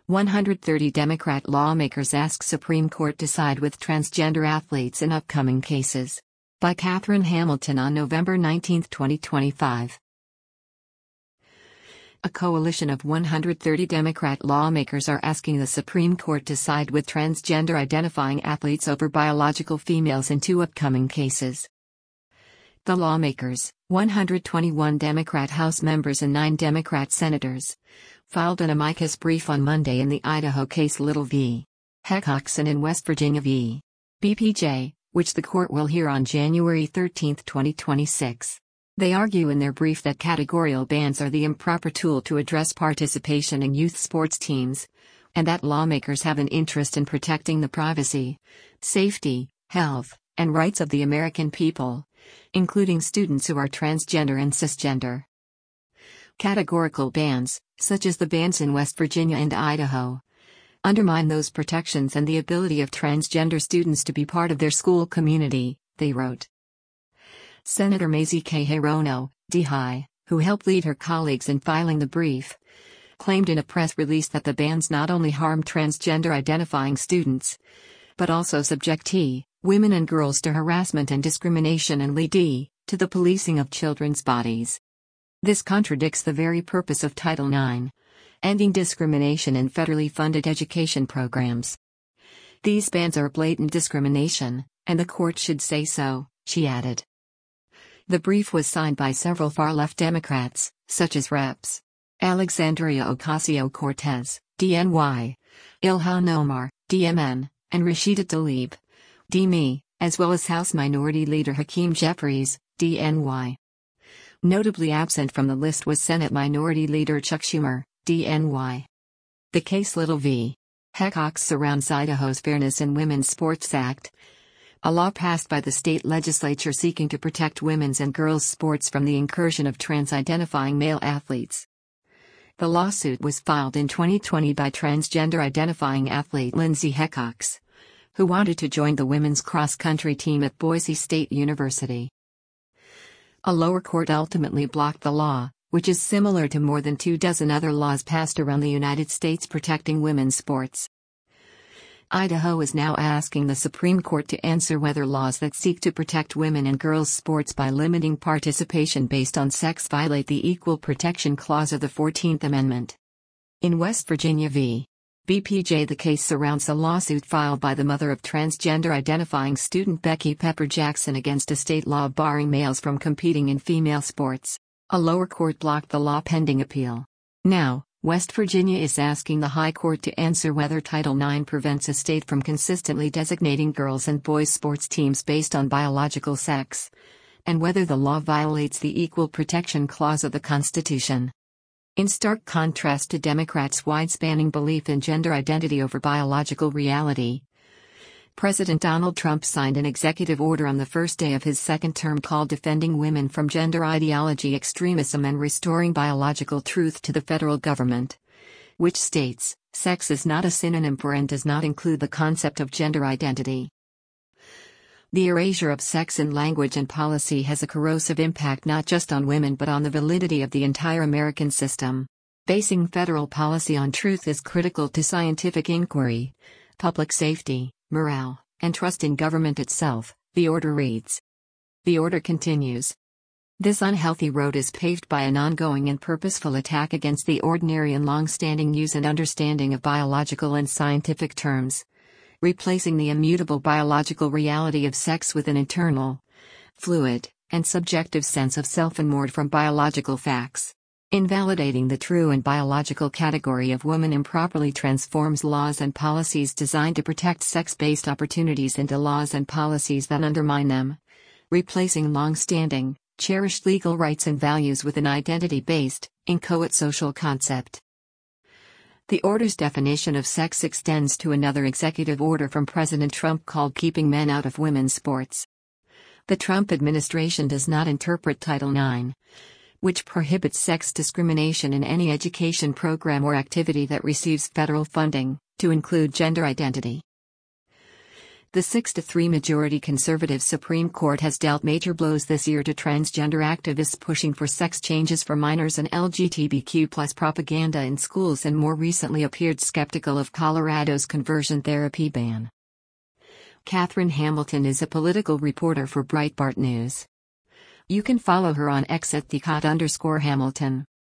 130 Democrat lawmakers ask Supreme Court decide with transgender athletes in upcoming cases. By Catherine Hamilton on November 19, 2025. A coalition of 130 Democrat lawmakers are asking the Supreme Court to side with transgender-identifying athletes over biological females in 2 upcoming cases. The lawmakers, 121 Democrat House members and 9 Democrat senators, filed an amicus brief on Monday in the Idaho case Little v. Hecox and in West Virginia v. BPJ, which the court will hear on January 13, 2026. They argue in their brief that categorical bans are the improper tool to address participation in youth sports teams, and that lawmakers have an interest in protecting the privacy, safety, health, and rights of the American people, including students who are transgender and cisgender. Categorical bans, such as the bans in West Virginia and Idaho, undermine those protections and the ability of transgender students to be part of their school community, they wrote. Senator Mazie K. Hirono, D-High, who helped lead her colleagues in filing the brief, claimed in a press release that the bans not only harm transgender-identifying students, but also subject women and girls to harassment and discrimination and lead to the policing of children's bodies. This contradicts the very purpose of Title IX, ending discrimination in federally funded education programs. These bans are blatant discrimination, and the court should say so, she added. The brief was signed by several far-left Democrats, such as Reps. Alexandria Ocasio-Cortez, DNY, Ilhan Omar, DMN, and Rashida Tlaib, DME, as well as House Minority Leader Hakeem Jeffries, DNY. Notably absent from the list was Senate Minority Leader Chuck Schumer, DNY. The case Little v. Hecox surrounds Idaho's Fairness in Women's Sports Act, a law passed by the state legislature seeking to protect women's and girls' sports from the incursion of trans-identifying male athletes. The lawsuit was filed in 2020 by transgender-identifying athlete Lindsay Hecox, who wanted to join the women's cross-country team at Boise State University. A lower court ultimately blocked the law, which is similar to more than 24 other laws passed around the United States protecting women's sports. Idaho is now asking the Supreme Court to answer whether laws that seek to protect women and girls' sports by limiting participation based on sex violate the Equal Protection Clause of the 14th Amendment. In West Virginia v. BPJ, the case surrounds a lawsuit filed by the mother of transgender-identifying student Becky Pepper Jackson against a state law barring males from competing in female sports. A lower court blocked the law pending appeal. Now, West Virginia is asking the High Court to answer whether Title IX prevents a state from consistently designating girls' and boys' sports teams based on biological sex, and whether the law violates the Equal Protection Clause of the Constitution. In stark contrast to Democrats' wide-spanning belief in gender identity over biological reality, President Donald Trump signed an executive order on the first day of his second term called Defending Women from Gender Ideology Extremism and Restoring Biological Truth to the Federal Government, which states, sex is not a synonym for and does not include the concept of gender identity. The erasure of sex in language and policy has a corrosive impact not just on women but on the validity of the entire American system. Basing federal policy on truth is critical to scientific inquiry, public safety, morale, and trust in government itself, the order reads. The order continues. This unhealthy road is paved by an ongoing and purposeful attack against the ordinary and long-standing use and understanding of biological and scientific terms, replacing the immutable biological reality of sex with an internal, fluid, and subjective sense of self unmoored from biological facts. Invalidating the true and biological category of woman improperly transforms laws and policies designed to protect sex-based opportunities into laws and policies that undermine them, replacing long-standing, cherished legal rights and values with an identity-based, inchoate social concept. The order's definition of sex extends to another executive order from President Trump called Keeping Men Out of Women's Sports. The Trump administration does not interpret Title IX, which prohibits sex discrimination in any education program or activity that receives federal funding, to include gender identity. The 6-3 majority conservative Supreme Court has dealt major blows this year to transgender activists pushing for sex changes for minors and LGBTQ+ propaganda in schools, and more recently appeared skeptical of Colorado's conversion therapy ban. Catherine Hamilton is a political reporter for Breitbart News. You can follow her on X at @Hamilton.